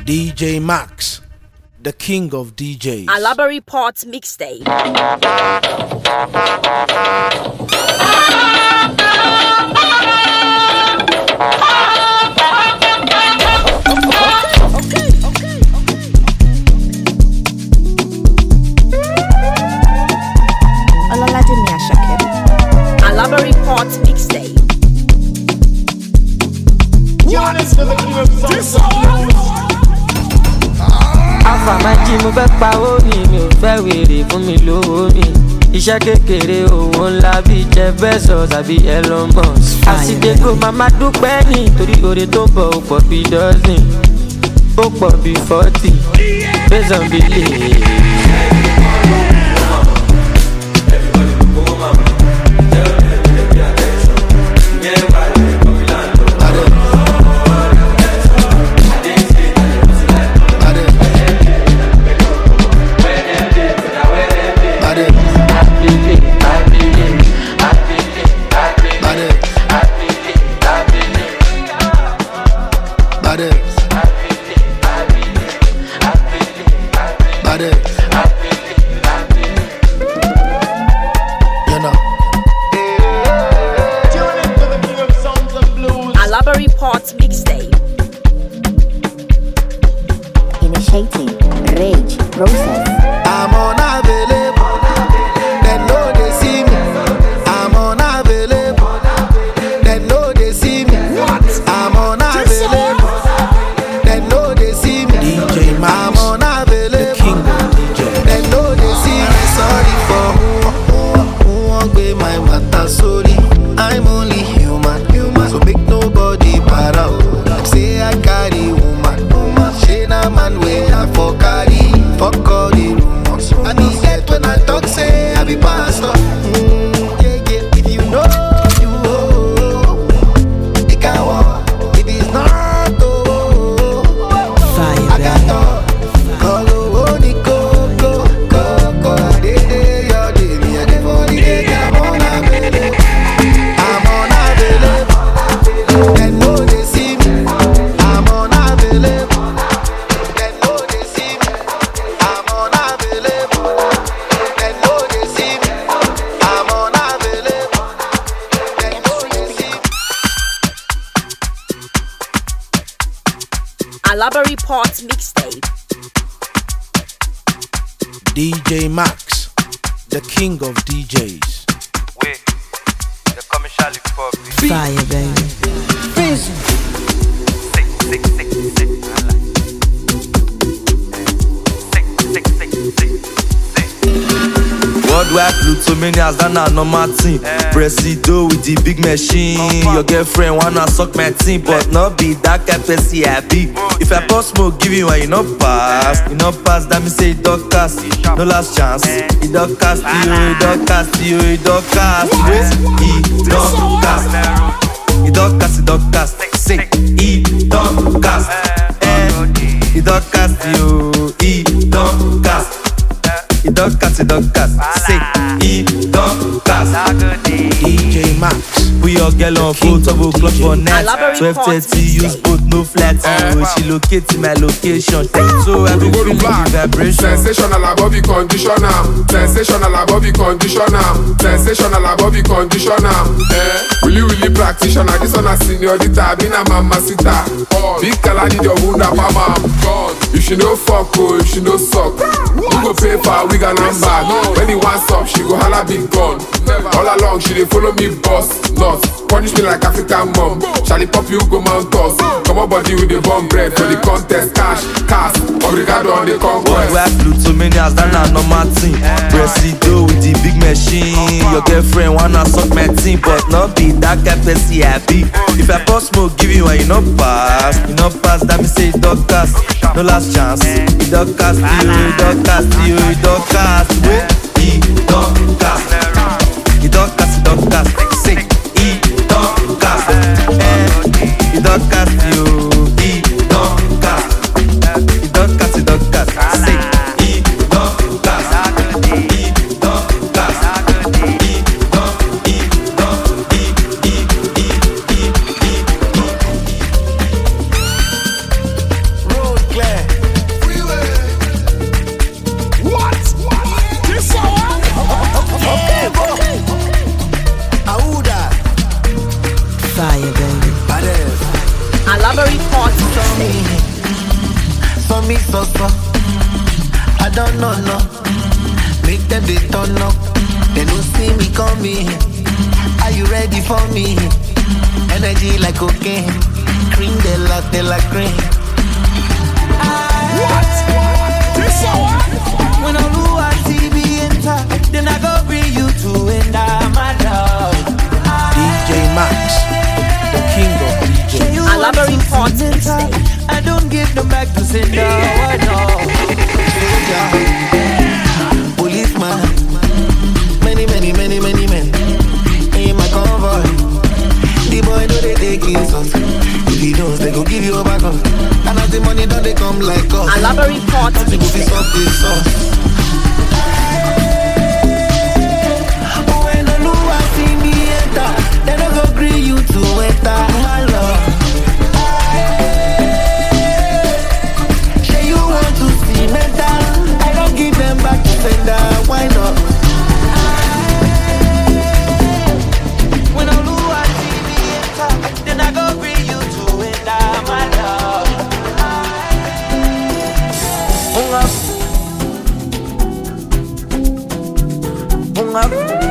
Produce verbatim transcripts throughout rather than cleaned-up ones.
D J Max, the king of D Js. Alaba Report Mixtape. Alaba Report Mixtape. Alpha Maji mo fẹ́ pa owó mi, mi ò fẹ́ wèrè fún mi lówó mi. Iṣẹ́ kékeré owó ńlá bíi Jeff Bezos àbí Elon Musk. Àsìdégbò màmá dúpẹ́ ní torí oore tó bọ̀ ó pọ̀ bíi dozen, ó pọ̀ bíi forty, based on belief. Alaba Report Mixtape. Initiating rage process. I'm unavailable. They know they see me. I'm unavailable. They know they see me. I'm unavailable. They know they see me. D J Max, I'm unavailable. the king of D Js. They know they see me. Sorry for who who won't be my matter. Sorry, I'm only human. Human. So make nobody para. Like say I carry woman. Woman. She na man way I for carry. Fuck all the rumors. I need that when I talk say I be pastor. Mm, yeah, yeah. If you know you oh, it can walk. If it's not oh, Fire, I got to go go the go go go go. Day day your day me a day for the day. I'm unavailable. I'm unavailable. They know they see me. I'm unavailable. They know they see me. I'm unavailable. They know they see me. I'm unavailable. They know they see me. Alaba Report Mixtape. D J Max, the king of D Js. Wait, the commercial pop. fire, baby. Sick, sick, sick, sick. Sick, sick, sick, sick, sick. Worldwide Plutomanias, that na normal thing. Presido with the big machine. Your girlfriend wanna suck my team, but not be that kind person I be. If I pass smoke, give you one, you not pass. You not pass, that me say it don't cast. No last chance. It don't cast you, it don't cast you, it don't cast. Wait, it don't cast. It don't cast, it don't cast. Say, it don't cast. Eh, it don't cast you, it don't cast. It don't cast, it don't cast. Say, it don't cast. D J Max, We all get on full double clock for night. Alaba twelve Report thirty, use both no flat. Oh, she locate my location. So I be feeling the vibration. Sensational above the conditioner. Sensational above the conditioner. Sensational above the conditioner. Eh, really, really practitioner. This one a seniorita. Been a mama sita. Big color need your wound up, mama. If she no fuck, oh, if she no suck, you go pay for a wig and I'm back. When he wants up, she go holla big gun. All along, she dey follow me boss. Not punish me like African mom. Charlie pop you go mount us. Come on body with the bomb bread for the contest. Cash, cash, obrigado on the conquest. Worldwide Plutomanias, that na normal thing. Presido with the big machine. Your girlfriend wanna suck my team, but not be that kind person I be. If I pass smoke, give you one, you not pass. You not pass, that me say it don't cast. No last chance. It don't cast you, it don't cast you, it don't cast. Wait, it don't cast. It don't cast, it don't cast. Say, it don't cast. Eh, it don't cast you, it don't cast. It don't cast, it don't cast. Say, it don't cast. It don't cast. It don't, it don't, it, it, it, it, it, it. Road Clash. Fire, baby. Alaba Report Mixtape. So me so so, I don't know no. Make them they turn up, they don't see me coming. Are you ready for me? Energy like cocaine, cream de la de la cream. What? This when I do a T V enter, then I go bring you to end my love. D J Max, the king of D Js. Alaba Report Mixtape. I don't give them back to sender. Oh, no. Policeman, many, many, many, many men in my convoy. The boy know they take insult. If he knows, they go give you a back up. And as the money don't they come like us. Alaba Report Mixtape. When the Lua see me enter, they don't go agree you to enter my love. Say you want to see metal, I don't give them back to sender. Why not? When I do a T V enter, then I go bring you to enter my love. Unga, unga,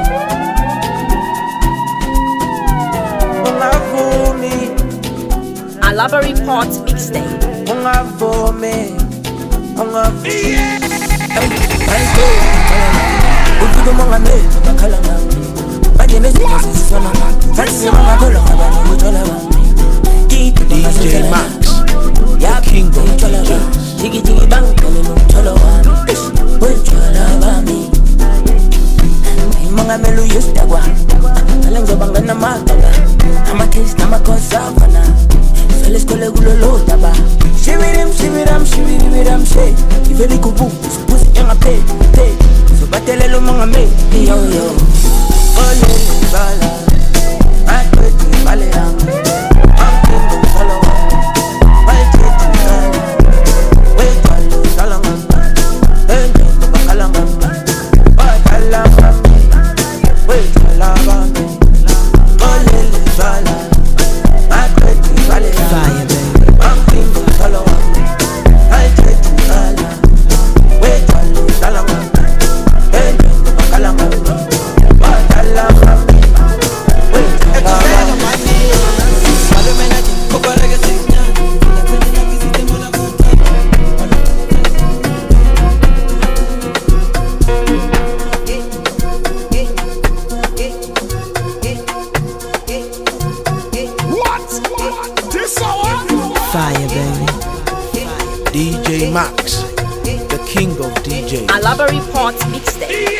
unga for me, Alaba Report Mixtape. unga for me, unga for me. Let's go. If you don't want me, I'm calling you. My name is Jesus. Fancy my girl, I'm going to D J Max, the king of D Js. Jiggy jiggy bang, calling you cholo wami. Well cholo wami. Mga melu yustagwa. Alanzo banga na magaga. Ama kiss na makosavana. Felis kole gulo lotaba. Shivirim shiviram shiviriram she. Iveli kubu, pussy yang a pay, pay. So batele lo mga me, yo yo. Ole bala, I put you balayam. I'm king of follow. I take you down. Wait for you, salama. Hey, no bakalama. Bakalama. Wait for lava. Ole bala, I put you balayam. Fire, baby. I'm king of follow. I take you down. Wait for you, salama. Hey, no bakalama. Bakalama. Wait for lava. Fire, baby. D J Max, the king of D Js. Alaba Report Mixtape.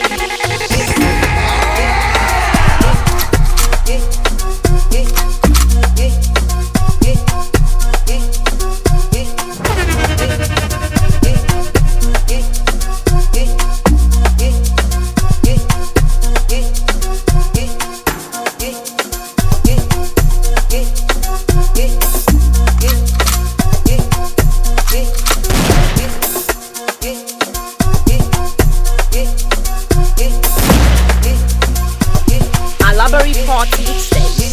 Alaba Report Mixtape.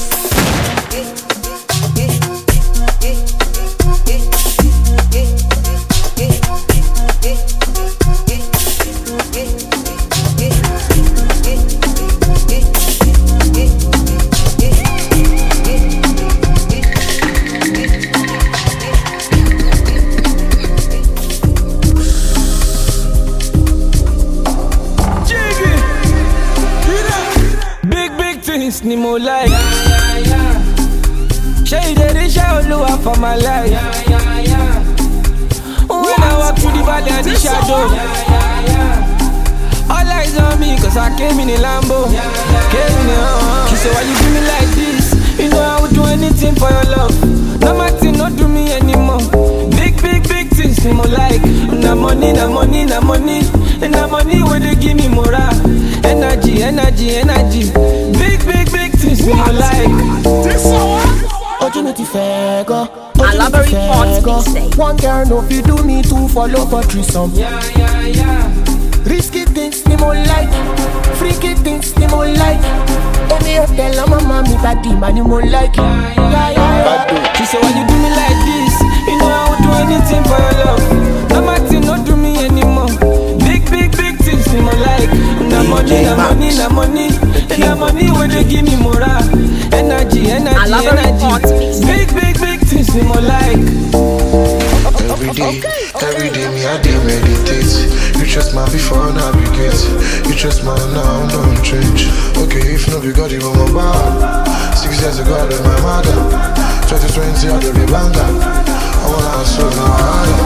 Ni mo like, yeah, yeah, yeah. Shade the shadow for my life. Yeah, yeah, yeah. When I walk through the valley of the shadow, yeah, yeah, yeah. All eyes on me, cause I came in a Lambo. Yeah, yeah, came in a uh, she said, why you do me like this? You know I would do anything for your love. No matter, not do me anymore. Big, big, big things, ni mo like. Na money, na money, na money. And the money where they give me more energy, energy, energy. Big, big, big things in my life. Opportunity fair go. Alaba Report Mixtape. One girl know if you do me two follow for threesome. Yeah, yeah, yeah. Risky things, ni more like. Freaky things, ni more like. Any hotel, I'm a mommy, body, man, you more like. Yeah, yeah, yeah. She said, why you do me like this? You know I would do anything for your love. No matter, not do me anymore. Big, big, big things, ni more like. Na money, na money, na money. And na money when they give me more energy, energy, energy. Big, big, big things, ni more like. Every day, every day me I dey meditate. You trust my before now be great. You trust my now don't change. Okay, if no be God, you want my bar. Six years ago I left my mother. twenty twenty I do be banger. I wanna answer now harder.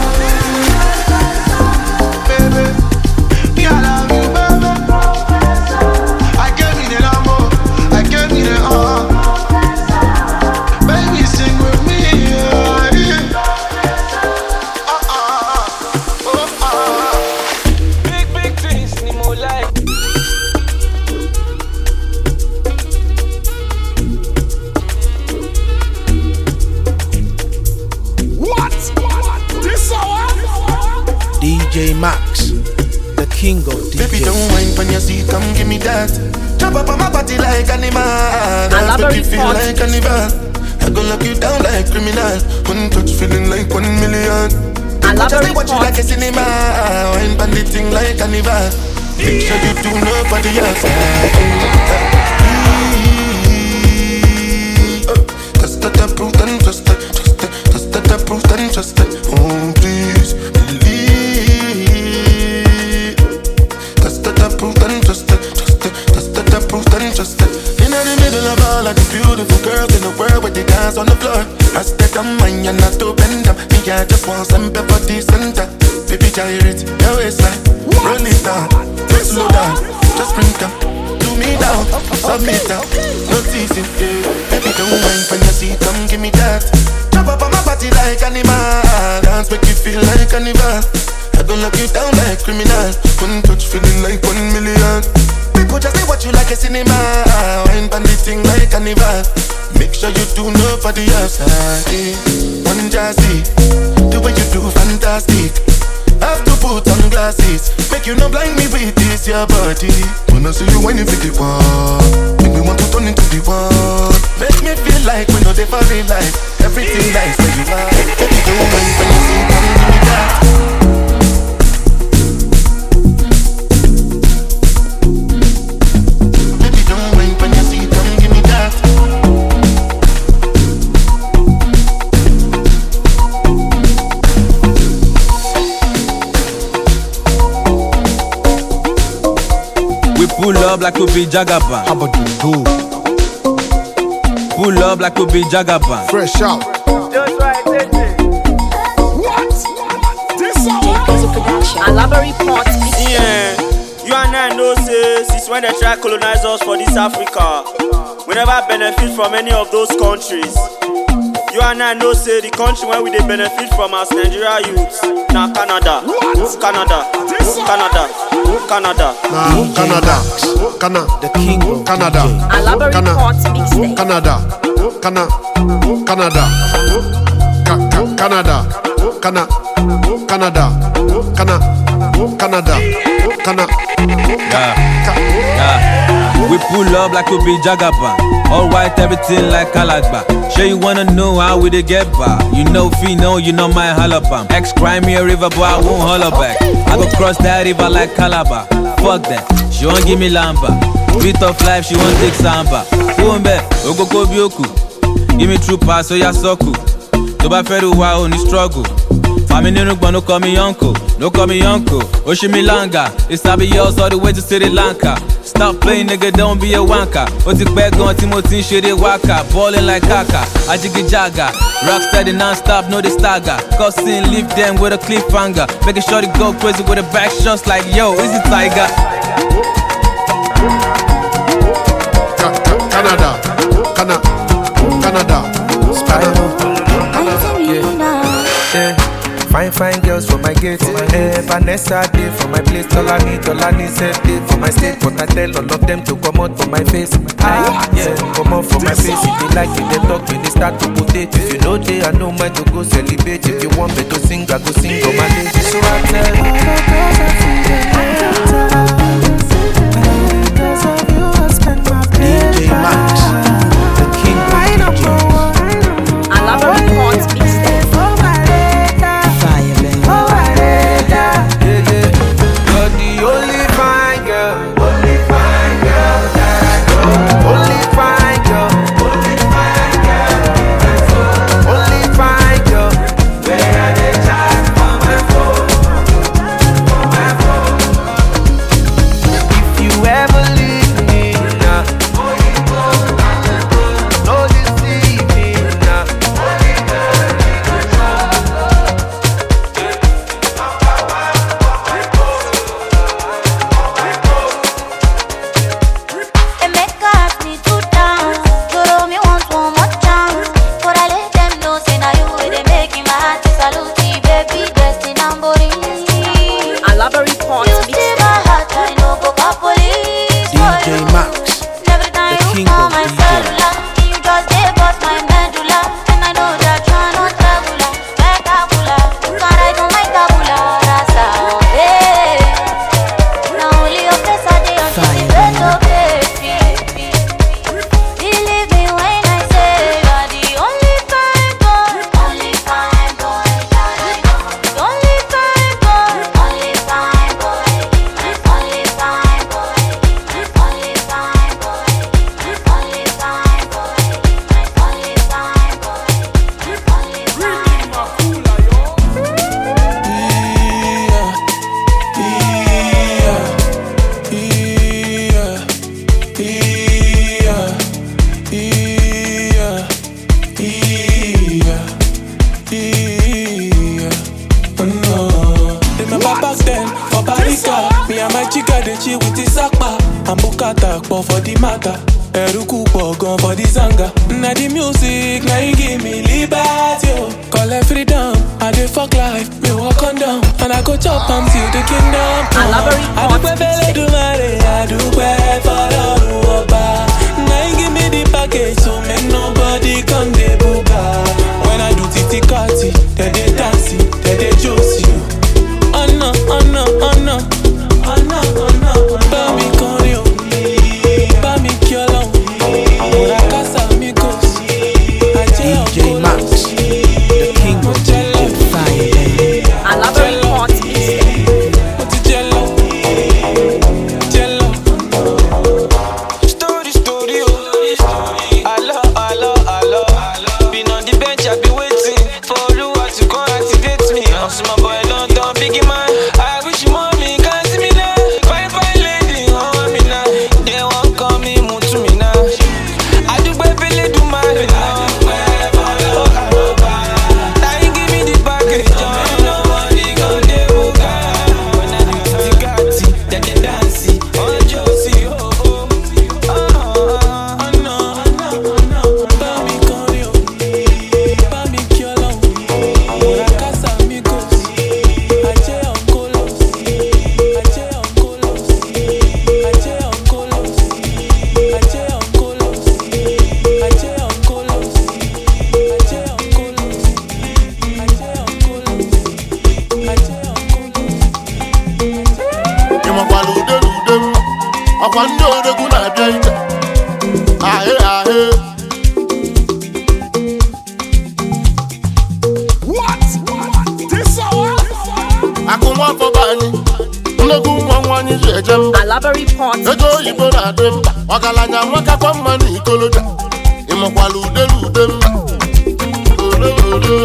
Baby, me I love you, baby. I gave me the amor, I gave me the all. Baby, sing with me. D J Max, the king of D Js. Baby, don't whine when you see, come give me that. Jump up on my body like animal. Dance make you feel like carnival. I go lock you down like criminal. One touch feeling like one million. People just watch you like a cinema. Wine pan the thing like carnival. Make sure you do nobody else. Just that I prove and trust it. Just that, just that I prove and trust it. Oh please believe. All of these beautiful girls in the world with the dance on the floor. I step on mine and not to bend them. Me I just want some pepper center. Baby gyrate, your waistline. Roll it down, just slow down. Just bring them, do me down. Submit down, no teasing, yeah. Baby don't mind when you see, come give me that. Jump up on my body like animal. Dance make you feel like carnival. I gon' lock you down like criminal. One touch feeling like one million. People just say watch you like a cinema. Wine pan the thing like carnival. Make sure you do nobody else. Hey, one jazzy, the way you do fantastic. Have to put on glasses. Make you not blind me with this your body. When I see you whining for the wall, make me want to turn into the world. Make me feel like we know they for real life. Everything nice where you are. Baby don't mind when you see, come give me that. Pull up like we be Jagaban. How about you do? Pull up like we be Jagaban. Fresh out. Just right there. What? This song? Alabari Port Mixtape. Yeah, you and I know say since when they try colonize us for this Africa, we never benefit from any of those countries. You and I know say the country where we they benefit from as Nigeria youths. Now Canada, Canada, Canada, Canada, Canada, Canada, the king of Canada, Alabari Port Mixtape. Canada, Canada, Canada, Canada, Canada, Canada, Canada, Canada, Canada. Yeah, yeah. We pull up like we be Jagaban. All white, everything like Kalagba. Sure you wanna know how we they get by. You know Fino, you know my halabam. Ex cry me a river, boy, I won't holler back. I go cross that river like Calabar. Fuck that, she won't give me lamba. Beat of life, she won't take samba. Umbe, Ogoko Bioku. Give me true pass, so ya soku. Toba Feru wa only struggle. I'm in Nurugba, no call me uncle, no call me uncle. Oshimilanga, it's Sabi yours all the way to Sri Lanka. Stop playing, nigga, don't be a wanker. Otik back on Timothy, shitty waka. Ballin' like Kaka, Ajigi Jaga. Rock steady non-stop, no the stagger. Cousin, leave them with a cliffhanger. Making sure to go crazy with a back shots like, yo, is it Tiger? Canada, Canada, Canada, Canada. Yeah. Fine fine girls for my gate. Eh, Vanessa day for my place. Tolani, Tolani said day for my state. But I tell all of them to come out for my face. Ah, yeah, come out for my face. If they like it, they talk when they start to put it. If you know they, I know mine to go celebrate. If you want me to sing, I go sing on my lady. So I tell all the girls I see them all the time. Because of you, I spend my D J Max, the king of D Js. Elaborate Port Mixtape. Fire, man. Yeah, yeah. You're the only fine girl. Only fine girl that I know. Only fine girl. Only fine girl. Only fine girl. Where are they chat on my phone? On my phone. If you ever leave me now, no deceive me now. They make us need to dance. You know me want one more chance. But I let them know, say now you way they making my heart to salute you, baby. Dressed in Lamborghini. Elaborate Port You see Mixtape. my heart, I know go call police D for J you. Max, Every time the you king call of my D Js. cellular, you just dey bust my medulla. And I know that you're not regular, spectacular. You can write on my tabula rasa. Hey, now only your face I dey on the bed, oh baby. Believe me when I say you're the only fine boy, only fine boy that I know. The only fine boy, only fine boy, my only fine boy, my only fine boy, my only fine boy, my only fine boy, my only fine boy. Remember back then, for Barika, me and my chica dey chill with the sakpa. And Bukata pọ̀ for the matter. Eruku pọ̀ gan for the zanga. Na the music, na it give me liberty. Oh. Call it freedom, I dey fuck life, me walk on down. And I go chop am till the kingdom come. Elaborate Port Adúpẹ́ fẹ́lẹ́ dùmarè, adúpẹ́ fọlọ́run ọba. Na it give me the package, so make nobody come dey buga. When I do titi kati, they dey dance, they dey josi. Oh no, oh no, oh no, oh no, oh no. Bá mi kọrin o, bá mi kí Ọlọ́run. Àmúra kásá mi kò sí. Ajé D J ọkọ Max, the king of D Js. Elaborate Port Mixtape. mo ti jẹ lọ, jẹ lọ. Story, story, oh. Àlọ́, àlọ́, àlọ́. Been on the bench, I be waiting for Olúwa to come activate me. Ọ̀sùn my boy London, biggie man. I wish you mommy can see me now. Fine, fine lady, oh, want me now. They won't call me, move to me now. Adúpẹ́ fẹ́lẹ́ dùmarè náà. Now you give me the package, oh, nobody gon' dey buga. When I do titi kati, they dey dance, oh, Josie, oh, oh. Oh, oh, no, oh, no. Bá mi kọrin o, bá mi kí Ọlọ́run. Àmúra kásá mi kò sí. Ajé ọ̀nkóló sí. Ajé ọ̀nkóló sí. Ajé ọ̀nkóló sí. Ajé ọ̀nkóló sí. Ajé ọ̀nkóló sí. Ajé ọ̀nkóló sí. Ajé ọ̀nkóló sí. Ajé ọ̀nkóló sí. ịmakwa lude lude m ọkwa ndị odegwu na-abịa ike ahe ahe akụ nwa afọba anyị nnegwu nwa nwa anyị ji eje mba Elaborate Port ego oyibo na-adị mkpa ọgaranya nwakakwa mma na ikoloja ịmakwa lude lude mba ole ole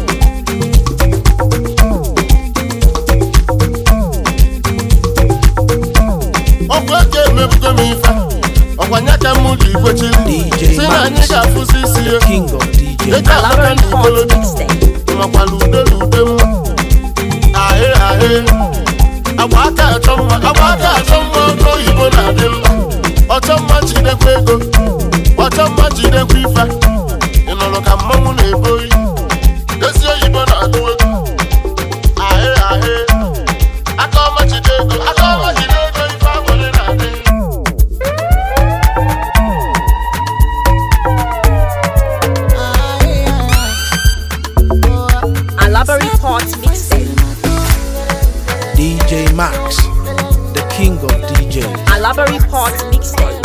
ọkwa eke emebugo m ife ọkwa nya ka m ji igwechiri D J si na anyị Max, ga-afụsi isi the ya king of D Js. ego amaka na Elaborate Port ikoloja Mixtape. ịmakwa lude lude mma ahe ahe agba aka achọ mma agba aka achọ mma ọkụ oyibo na-adị mma ọchọ mma jidekwa ego ọchọ mma jidekwa ife ị nụrụ ka mmanwụ na-ebo oyi ezi oyibo na-adụ ego Max, the king of D Js. Alaba Report Mixtape.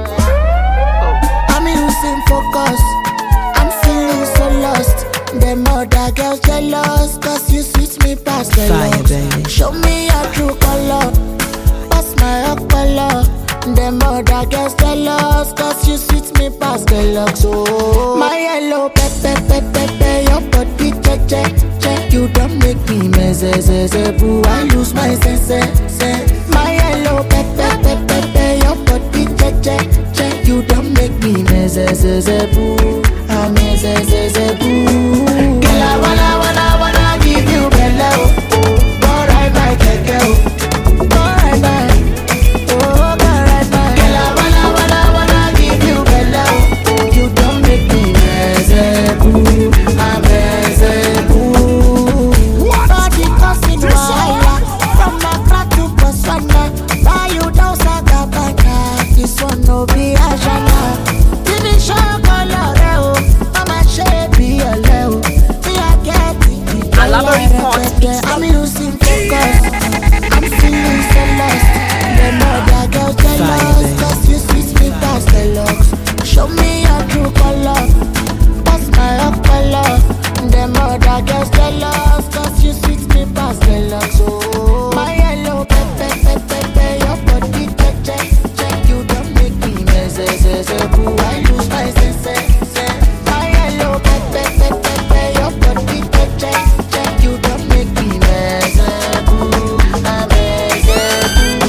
I'm losing focus, I'm feeling so lost. Them other girls jealous, cause you sweet me past the love. Show me your true color, pass my up color. Them other girls jealous, cause you sweet me past the love. So my yellow pepper, pepper, pepper, your body check, check, check. You don't make me mess, boo, I lose my sense, sense. My yellow pepper, pepper, pepper, your body check, check, check. You don't make me mess, boo, I mess, boo. Girl, I wanna, wanna, wanna give you bello. Go ride my keke, go ride my, oh, go ride my. Girl, I wanna, wanna, wanna give you bello. You don't make me mess, boo, I mess, boo. Body causing wahala from Accra to Botswana. Why you don't Sagabana? This one no be a jana. Give show color, mama shape be a level. Me I get it. Alaba Report. I'm losing focus. I'm feeling so lost. The mother girl jealous, cause you sweet me past the looks. Show me your true color, pass my up color. The mother girl jealous, cause you sweet me past the looks. Oh, my yellow pepper, pepper, pepper, your body check, check, check. You don't make me mess, boo, I lose my sense. My yellow pepper, pepper, pepper, your body check, check, check. You don't make me mess, boo, I mess, boo.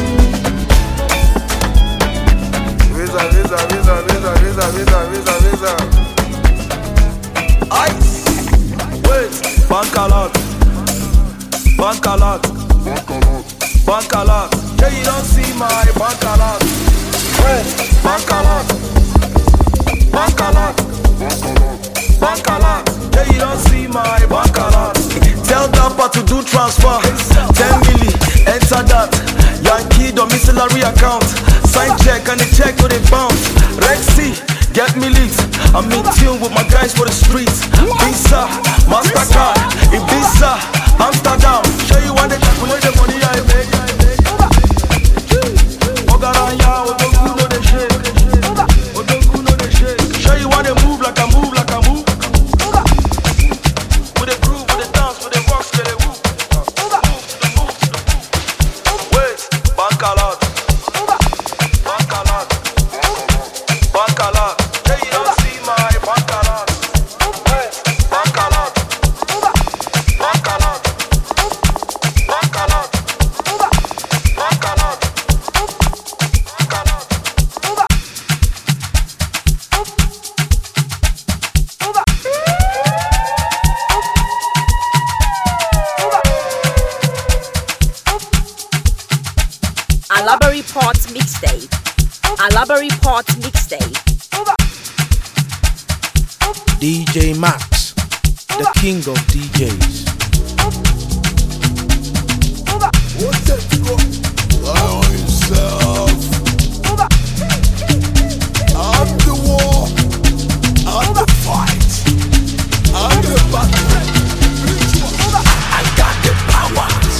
Visa, visa, visa, visa, visa, visa, visa, visa. Ice. Wait. Bank alert. Bank alert. Bank alert. Yeah, you don't see my bank alert. Wait. Bank alert. Bank alert. Bank alert. Yeah, you don't see my bank alert. Tell Dapper to do transfer. ten milli, enter that. Yankee domiciliary account. Sign check and the check to the bounce. Rexy, get me leads. I'm in tune with my guys for the streets. Visa, Mastercard, Ibiza, Amsterdam. Show you what they calculate the money I make. Ogaranya, Odogu no the shake. Odogu no the shake. Show you what they move like I move, like I move. With the groove, with the dance, with the rocks, with the whoop. Wait, bank alert. Bank alert. Bank alert. Yeah, you don't see my bank alert. Wait, bank alert. Bank alert. Bank alert. Bank alert. Alaba Report Mixtape. Alaba Report Mixtape. D J Max, the king of D Js. Allow yourself. I'm the war. I'm the fight. I'm the battle. I got the powers.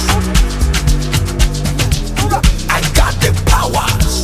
I got the powers.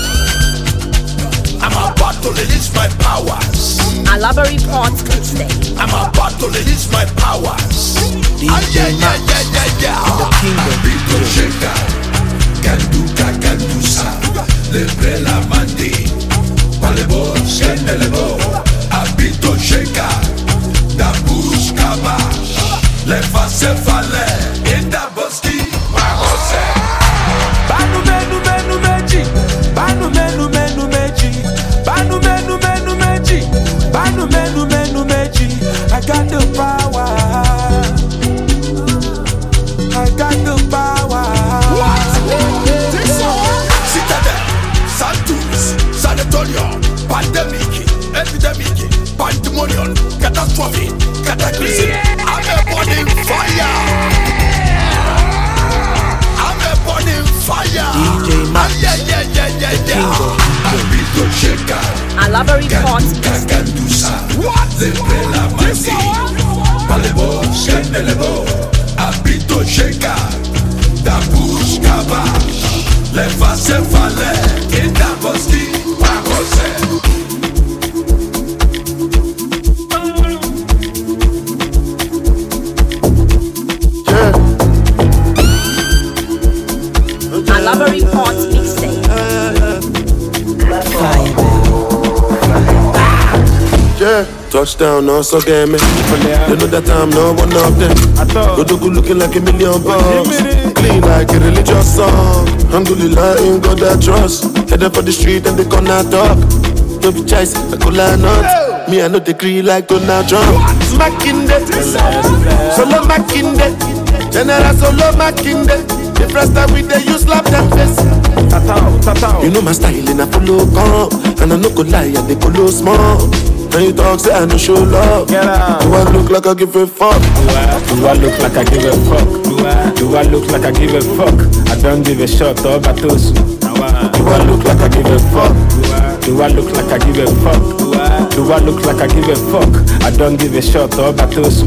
I'm about to release my powers. Alaba Report Mixtape. I'm about to release my powers. D J Max, the king of D Js. Kanduka kandusa, lebre la mandi, palebo shenelebo, abito sheka, da buskaba, le face fale, inda boski, mahose. Banu menu menu meji, banu menu menu meji, banu menu menu meji, banu menu menu meji. I got the power, I got the power. What? Citadel, Santos, Sanatorium, pandemic, epidemic, pandemonium, catastrophe, cataclysm. I'm a burning fire. I'm a burning fire. D J Max, yeah, yeah, yeah, yeah, the yeah. king of D Js. Alaba Report What? The Bella Mandi, Palebo, Shenelebo, Abito Sheka, Da Busca. Touchdown, also get me. You know that I'm not one of them. Godoku looking like a million bucks. Clean like a religious song. Alhamdulillah, in God I trust. Headed for the street and they gonna talk. No be choice, I could lie not. Me, I know the green like Donald Trump. Makinde, solo Makinde. General solo Makinde. The first time we they use lap them face. You know my style and I follow come. And I no go lie and they follow small. And you talk say I no show love. Do I look like I give a fuck? Do I, do I look like I give a fuck? Do I, do I look like I give a fuck? I don't give a shot or batosu. Do I look like I give a fuck? Do I look like I give a fuck? Do I look like I give a fuck? I don't give a shot or batosu.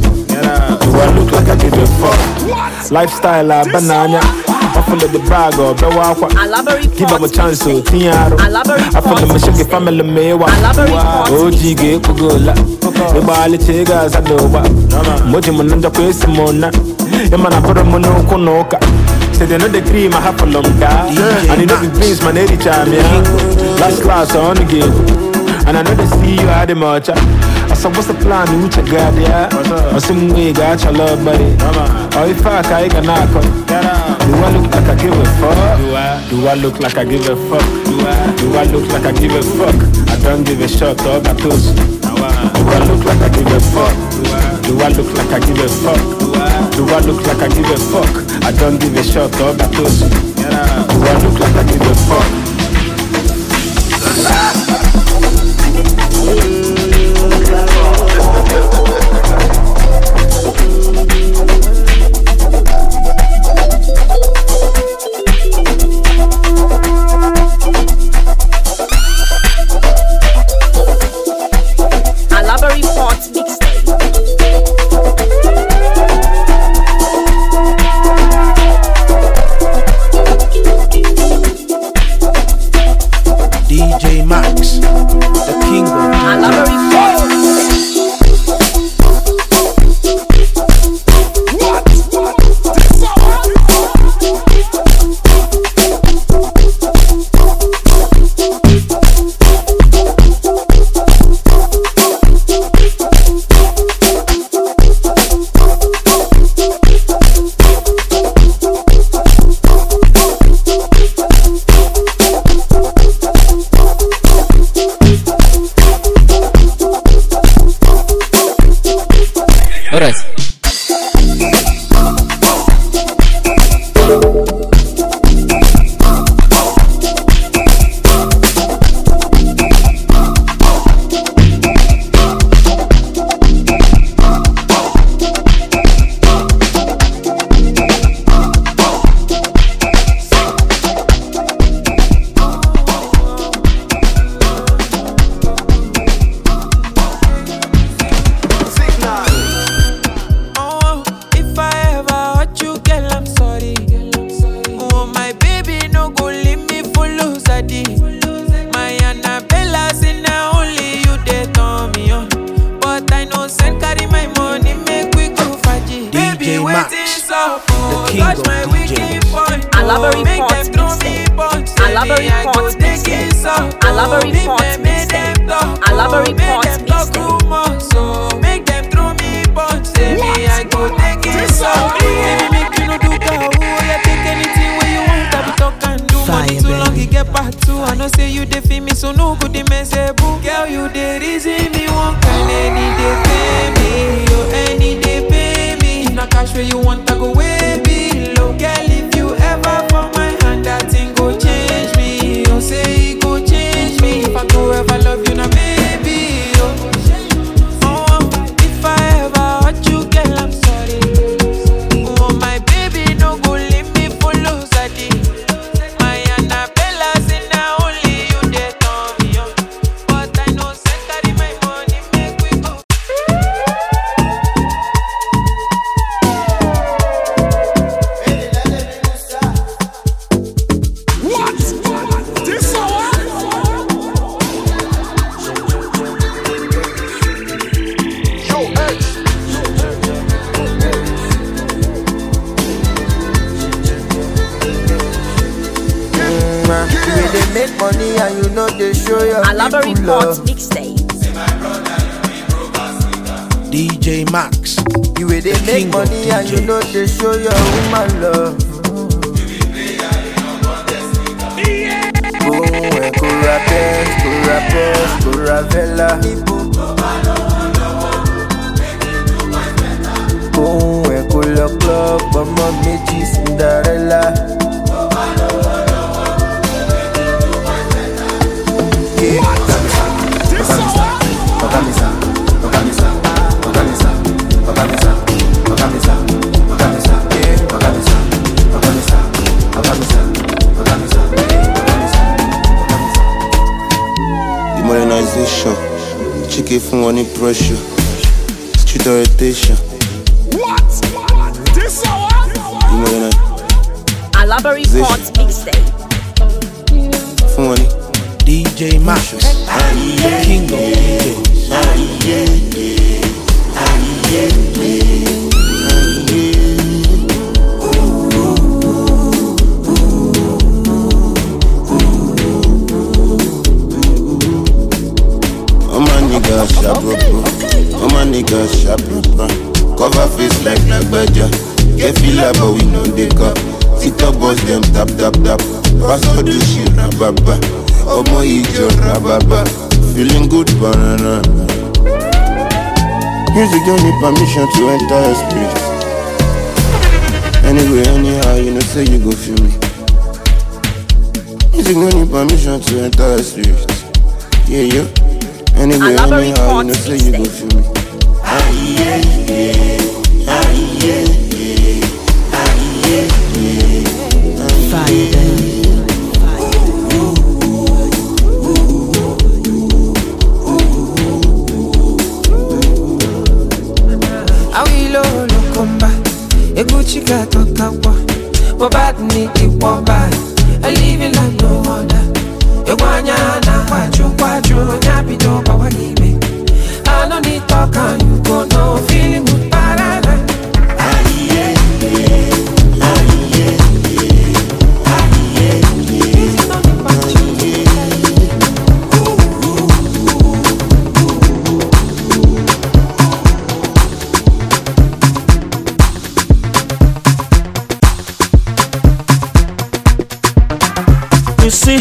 Do I look like I give a fuck? Lifestyle a banana. I follow the bag or the walk. Give up a chance to Tiaro. I follow my shaggy family mewa. O G G Kugola. The Bali Tigers I know what. Mojimananda Quesimona. Emana Poromono Konoka. Say they know the cream I have for long time. And you know the dreams my lady charm, yeah. Last class on the game. And I know they see you at the march. I said, what's the plan? You check God, yeah. I some way got your love, buddy. Oh, if I can knock on. Do I look like I give a fuck? Do I? Do I look like I give a fuck? Do I? Do I look like I give a fuck? I don't give a shot or batos. Do I look like I give a fuck? Do I look like I give a fuck? Do I look like I give a fuck? I don't give a shot or batos. Do I look like I give a fuck? make money and you know they show your Alaba people Report love. Mixtape. D J Max. You will they the make king money of and you D Js. know they show your woman love. Boom, and Kurapes, Kurapes, Kuravella. Boom, and Kula Club, Mama Michi Cinderella. Yeah, Okamisa, Okamisa, Okamisa, Okamisa, Okamisa, Okamisa, Okamisa, yeah, Okamisa, Okamisa, Okamisa, Okamisa, The modernization, chicken from one pressure, street orientation. What? This hour? The modernization, Alabari Port Mixtape. from one. D J Max, the king of D Oh my nigga, sharp bro. Oh my nigga, sharp bro. Cover face like Nagbaja. Get feel like but we know they cup. TikTok boss them tap tap tap. Pastor do shit rababa. Oh my ijo rababa. Feeling good banana. Music don't need permission to enter your spirit. Anyway, anyhow, you know say you go feel me. Music don't need permission to enter your spirit. Yeah, yeah. Anyway, Alabari anyhow, you Port know say you go Mixtape. feel me. Ah yeah, yeah, ah yeah, yeah, ah yeah, yeah. Fire. Awilo lokomba, eguchika tokawa. Bobat ni kiwamba, I live it like no other. Ewanya na kwachu kwachu, nyapi do bawagibe. I don't need talk and you go no feeling good parana. Yeah, yeah, ah yeah, yeah, ah yeah, You see,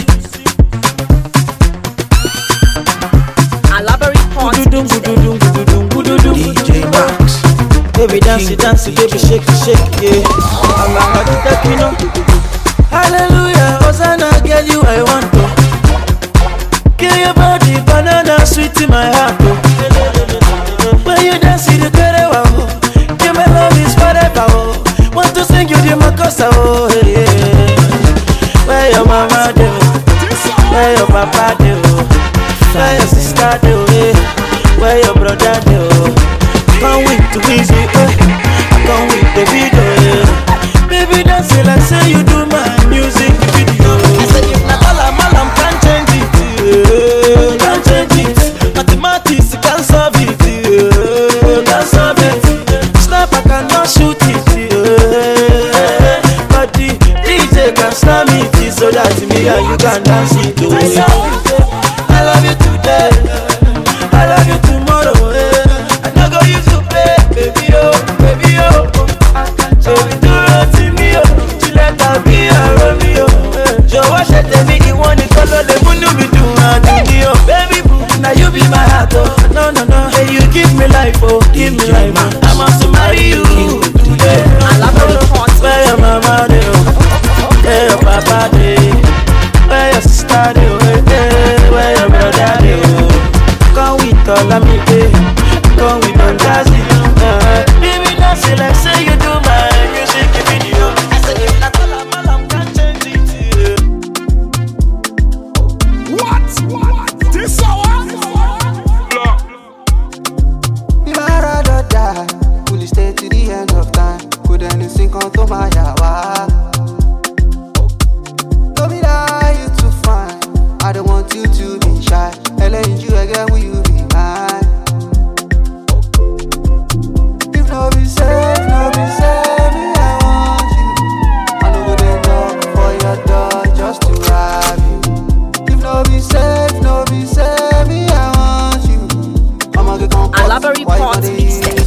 Alabari Port Mixtape. D J Max, Baby dance it, dance it, baby shake it, shake it, yeah. I'm a hot duck, you know. Hallelujah, Hosanna, girl, you I want to. Kill your body, banana sweet in my heart, oh. When you dance, you get it, wow. Give me love is forever, oh. Want to sing you the makosa, oh, yeah. Where your mama do? Where your papa do? Where your sister do? Where your brother do? Can't wait to easy, eh? I can't wait the video, yeah. Baby, dance it like say you do my music video. I said if not all I'm all I'm can't change it, yeah. Can't change it. Mathematics can't solve it, yeah. Can't solve it. Sniper cannot shoot it, yeah. But the D J can slam it, so that me and you can dance it, oh. I love you today, I love you tomorrow, eh. I no go use you play, baby, oh, baby, oh. So we do it to me, oh. Tu let ta vie à Romeo, eh. Jọ̀wọ́ ṣe tèmi, ìwọ nìkan ló lè múnú mi dùn, àdùnní, oh. Baby boo, now you be my heart, oh. No, no, no, hey, you give me life, oh. Give me life, oh. I must marry you today. Alabari Port Where your mama dey, oh. Where your papa dey, where your sister dey, oh, eh, where your brother dey, oh. Come with all of me, dey. Come with all jazzy, uh. Baby, dance it like say you do my music video. I said if not all I'm all I'm can't change it, yeah. What? What? This hour? Maradona, will you stay to the end of time? Couldn't sink onto my yawa. Don't be lie, you too fine. I don't want you to be shy. Ellen, you again, will you be mine? If no be safe, no Report Mixtape.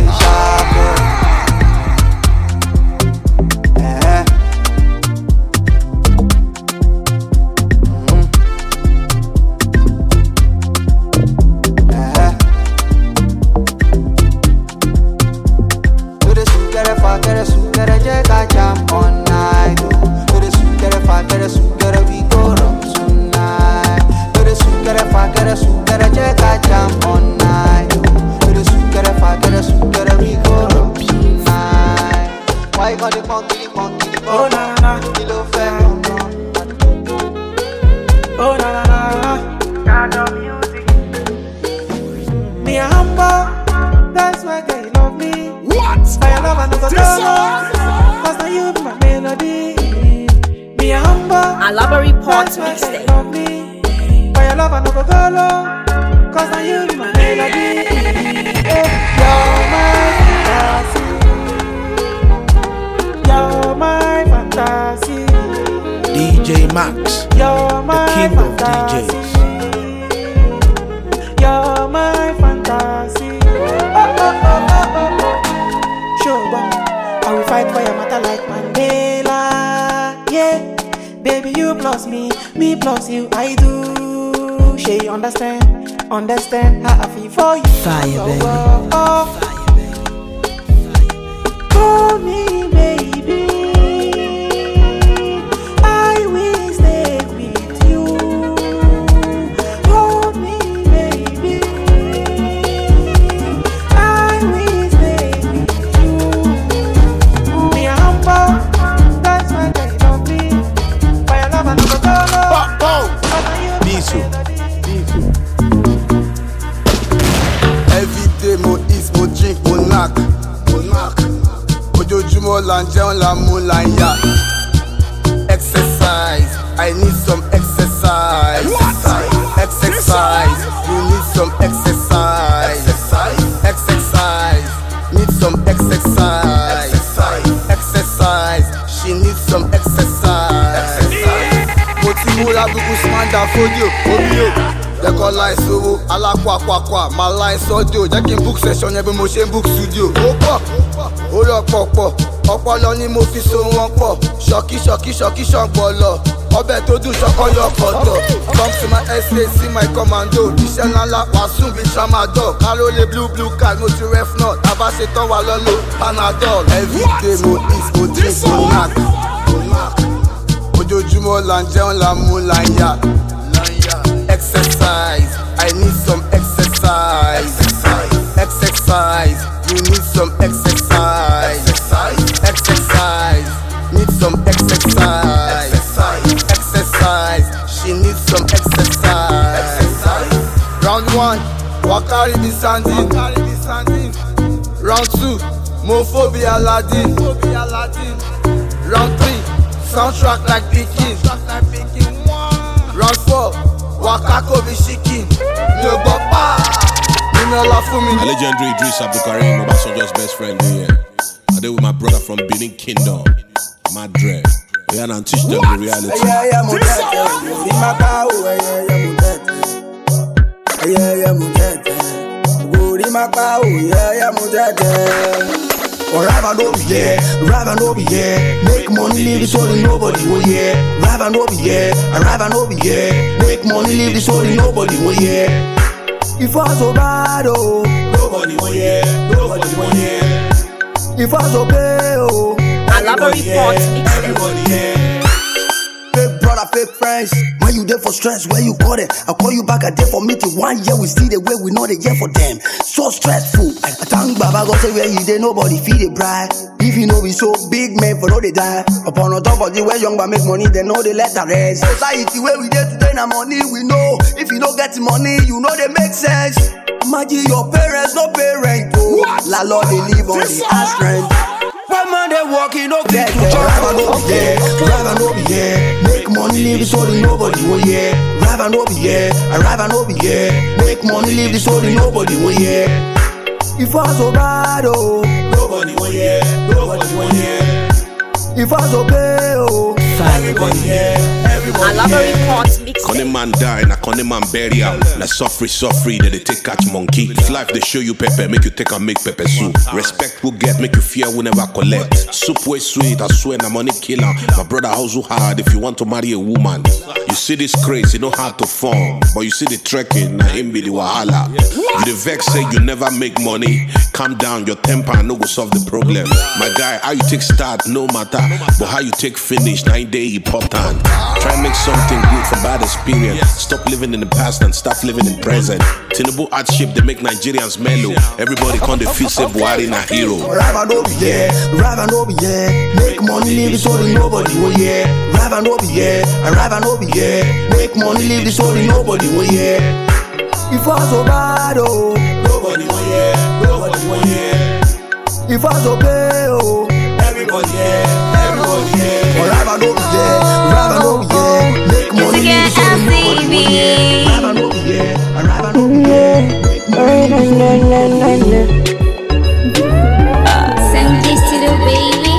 Oh na na na, oh na na na, got no music. Me a humble, that's why they love me. What? I love and never know, cause now you be my melody. Me a humble, Alaba Report Mixtape. Love me, I love and never go, cause now you be my melody. You're my fantasy. You're my fantasy. D J Max, You're my the king of fantasy. D Js. You're my fantasy. Oh, oh, oh, oh, oh, oh. Sure, but I will fight for your matter like Mandela. Yeah, baby, you plus me, me plus you, I do. She understand, understand how I feel for you. Fire, baby. Oh, oh, oh. Call me, baby. I will stay with you. Hold me, baby. I will stay with you. Me a humble, that's why they love me. For your love I never go low. Bisu. Every day mo eat, mo drink, mo knack, mo knack. Ojoojúmọ́ la ń jẹun la mú la ń yá. Exercise, I need some exercise. Exercise, you need some exercise. Exercise, need some exercise. Exercise, she needs some exercise. Mo ti múra gbogbo smanda fódíò, omi o. Lẹ́kọ̀ọ́ láì sówó, alákwàkwàkwà, máa láì sọ́díò. Jẹ́ kí n book session yẹn bí mo ṣe ń book studio. Ó pọ̀, ó lọ pọ̀pọ̀, ọpọlọ ni mo fi so wọn pọ̀. Ṣọ̀kí ṣọ̀kí ṣọ̀kí ṣọ̀gbọ̀lọ̀, ọbẹ̀ tó dùn ṣọkọ yọ pọ̀tọ̀. Come to my estate, see my commando. Iṣẹ́ ńláńlá wà sùn bí tramadol. Kárólé blue blue card, mo ti ref not. Bàbá ṣe tán wà lọ́lọ́ Panadol. Everyday mo eat, mo drink, mo knack. Ojoojúmọ́ la ń jẹun la mú la ń yá. Exercise, I need some exercise. Exercise, you need some exercise. Exercise, need some exercise. Exercise, she needs some exercise. Round one, Wakari be sanding. Round two, Mofo be Aladdin. Round three, soundtrack like Pikin. Round four, Wakako be shaking. No bapa. A legendary Idris Abdulkarim, Obasanjo's best friend here. I did with my brother from Benin Kingdom, Madre. We had to teach them the reality. Yeah, yeah, mutete. Rimaka, yeah, yeah, mutete. Yeah, yeah, mutete. Go rimaka, yeah, yeah, mutete. Or rather no be yeah, rather no be yeah. Make money, leave the story, nobody will yeah. Rather no be yeah, rather no be yeah. Make money, leave the story, nobody will yeah. If I so bad, oh, nobody will yeah, nobody will yeah. If I so pay, oh, Alaba Report everybody yeah. Fake brother, fake friends. When you there for stress, where you call it? I call you back a day for meeting. One year we see the way we know the year for them. So stressful. I thank Baba God say where you there, nobody feed the bride. If you know we so big, man, for all they die. Upon on top of the way young but make money, they know they let the rest. Society where we there today, now money we know. If you don't get money, you know they make sense. Imagine your parents, no parent. Oh, la Lord they live on the ass rent. One man they walking up there to drive and over yeah, drive and over yeah. Make money, leave the story, nobody will yeah. Drive and over yeah, arrive and over yeah. Make money, leave the story, nobody will yeah. If I so bad, oh, nobody will yeah, nobody will yeah. If I so pay, oh, everybody yeah, everybody Alaba yeah. Report Connie man die, na Connie man bury am. Na suffer, suffer, that they take catch monkey. If life they show you pepper, make you take and make pepper soup. Respect will get, make you fear will never collect. Soup way sweet, I swear na money killer. My brother hustle hard if you want to marry a woman. You see this craze, you know how to form, but you see the trekking, na him be the wahala. You the vex say you never make money. Calm down, your temper no go solve the problem. My guy, how you take start no matter, but how you take finish, nine day important. Try make something good from bad experience. Stop living in the past and start living in present. Tinubu hardship, they make Nigerians mellow. Everybody can't feel say Buhari na hero. Rap and over, yeah, rap and over, yeah. Make money, leave the story, nobody will, yeah. Rap and over, yeah, rap and over, yeah. Make money, leave the story, nobody will, yeah. If I so bad, oh, nobody will, yeah, nobody will, yeah. If I so bad, oh, everybody, yeah, everybody, yeah. Rap and over, yeah, rap and over, yeah. Make money, leave the story, nobody will, yeah. Rap and over, yeah, rap and over, yeah. Make money, leave the story, Send this to the baby.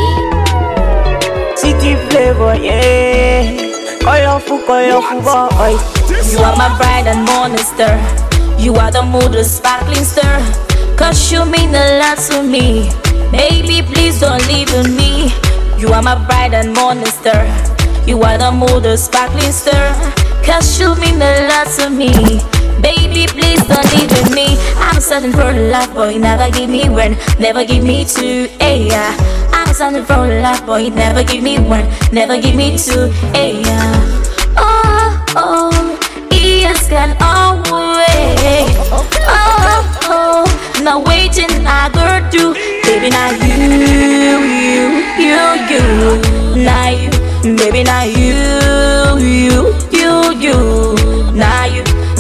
City flavor, yeah. Colorful, colorful boy. You are my bright and morning star. You are the mood, the sparkling star. Cause you mean a lot to me. Baby, please don't leave me. You are my bright and morning star. You are the mood, the sparkling star. Cause you mean a lot to me. Baby, please don't leave me. I'm searching for love, boy, never give me one, never give me two, hey, yeah. I'm searching for love, boy, never give me one, never give me two, hey, yeah. Oh, oh, yes, can always. Oh, oh, now waiting, I go do. Baby, now you, you, you, you. Now you, baby, now you, you, you, you. Now you.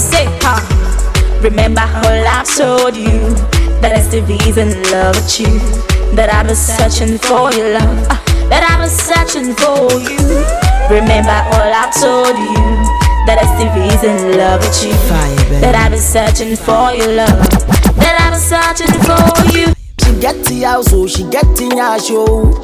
Remember how I told you that it's the reason love with you, that I was searching for your love, uh, that I was searching for you. Remember all I told you, that it's the reason love with you, Fire, that I was searching for your love, that I was searching for you. She get the house, so she get in her show.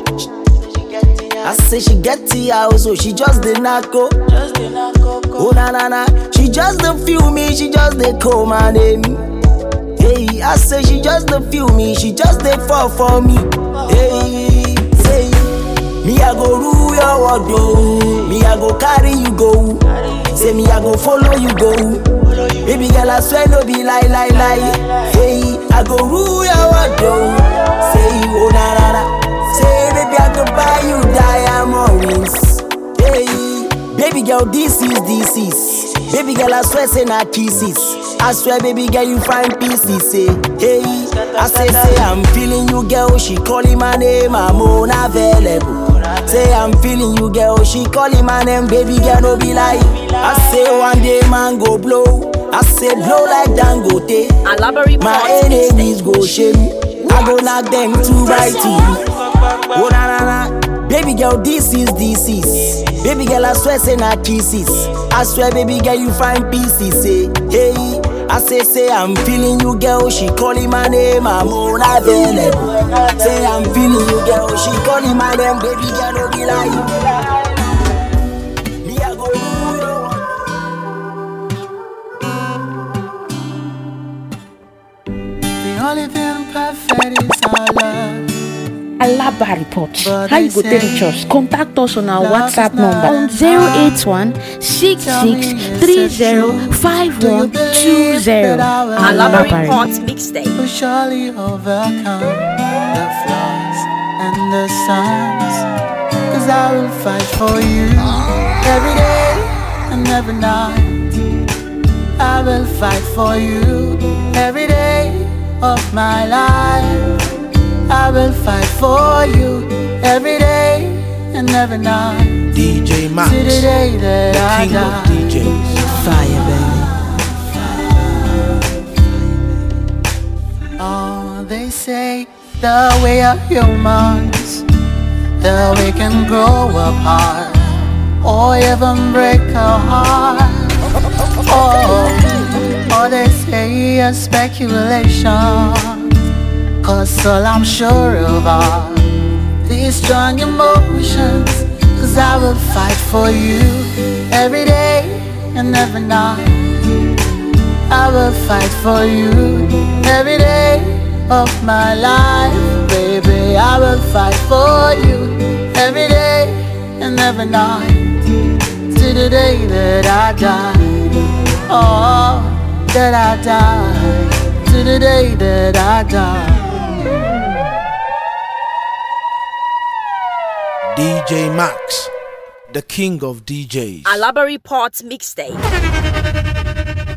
I say she get the house, so she just did not go. Oh na na na, she just don't feel me, she just dey call my name. Hey, I say she just don't feel me, she just dey fall for me. Hey, say me I go rule your world, yo. Me I go carry you go. Say me I go follow you go. Baby girl I swear no be lie lie lie. Hey, I go rule your world, yo. Say oh na na na. Say baby I go buy you diamonds. Hey, baby girl this is this is. Baby girl I swear say na kisses. I swear baby girl you find pieces. Say hey, I say say I'm feeling you girl. She calling my name, I'm unavailable. Say I'm feeling you girl. She calling my name, baby girl no be lie. I say one day man go blow. I say blow like Dangote. My enemies go shame. I go knock them to right to. Oh na na na, baby girl, this is this is. Baby girl, I swear say na kisses. I swear, baby girl, you find pieces. Say hey, I say say I'm feeling you, girl. She calling my name, I'm unavailable. Say I'm feeling you, girl. She calling my name, baby girl, don't be lying. Me I go do the only thing perfect is our love. Alaba report. How you go reach us? Contact us on our WhatsApp number on zero eight one six six three zero five one two zero. Alaba report mixtape. We'll surely overcome the flaws and the signs. Cause I will fight for you every day and every night. I will fight for you every day of my life. I will fight for you every day and every night. D J Max, to the day that the I king die. of D Js. Fire, baby. Oh, they say the way of humans, the way can grow apart or even break a heart. Oh, or they say a speculation. Cause all I'm sure of are these strong emotions. Cause I will fight for you every day and every night. I will fight for you every day of my life, baby. I will fight for you every day and every night, to the day that I die. Oh, that I die, to the day that I die. D J Max, the king of D Js. Alabari Pot Mixtape.